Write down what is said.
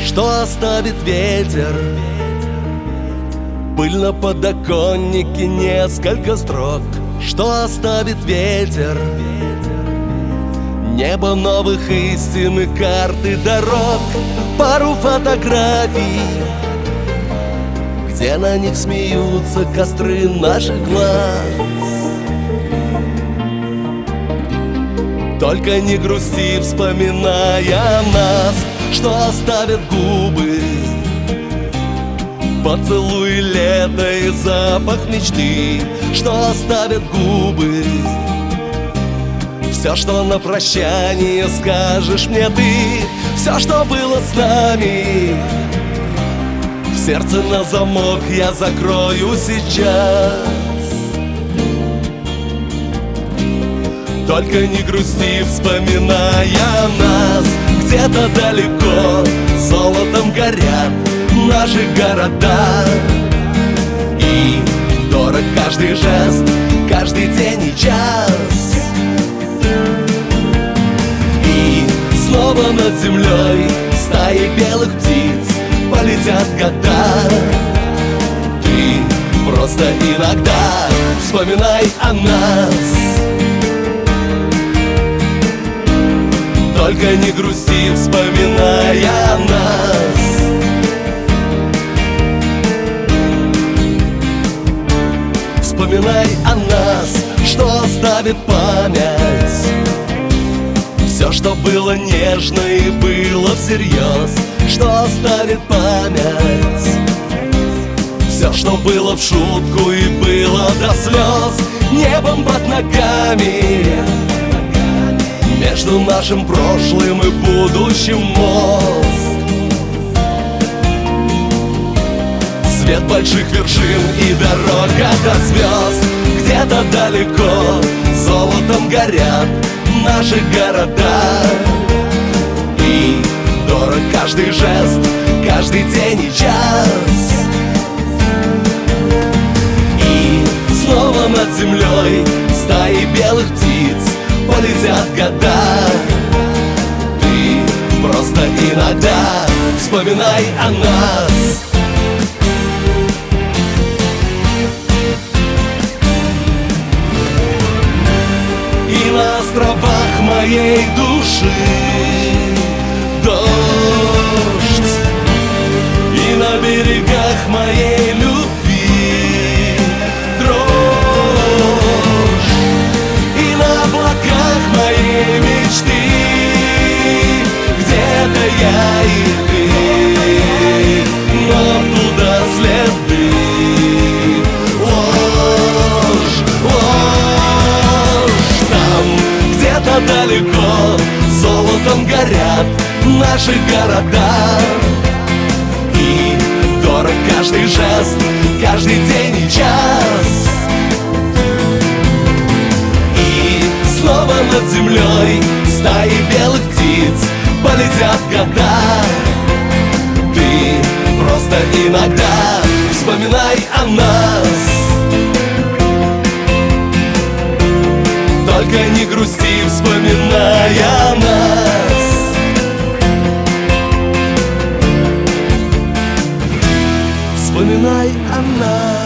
что оставит ветер. Пыль на подоконнике, несколько строк, что оставит ветер. Небо новых истин и карты дорог, пару фотографий, где на них смеются костры наших глаз. Только не грусти, вспоминая нас, что оставят губы, поцелуй лета и запах мечты, что оставят губы. Все, что на прощание скажешь мне ты, все, что было с нами, в сердце на замок я закрою сейчас. Только не грусти, вспоминая нас, где-то далеко золотом горят наши города. И дорог каждый жест, каждый день и час. И снова над землей стаи белых птиц полетят года. Ты просто иногда вспоминай о нас. Только не грусти, вспоминая нас. Вспоминай о нас, что оставит память. Все, что было нежно и было всерьез, что оставит память. Все, что было в шутку и было до слез, небом под ногами. Между нашим прошлым и будущим мост. Свет больших вершин и дорога до звезд. Где-то далеко золотом горят наши города. И дорог каждый жест, каждый день и час. И снова над землей стаи белых птиц полетят года. Ты просто иногда вспоминай о нас. И на островах моей души дождь, и на берегах моей любви дрожь, и на облаках моей мечты где-то я и ты, но туда следы. Ложь, ложь. Там где-то далеко золотом горят наши города. И дорог каждый жест, каждый день и час. И снова над землей стаи белых птиц полетят года. Ты просто иногда вспоминай о нас. Только не грусти, вспоминая нас. Вспоминай о нас.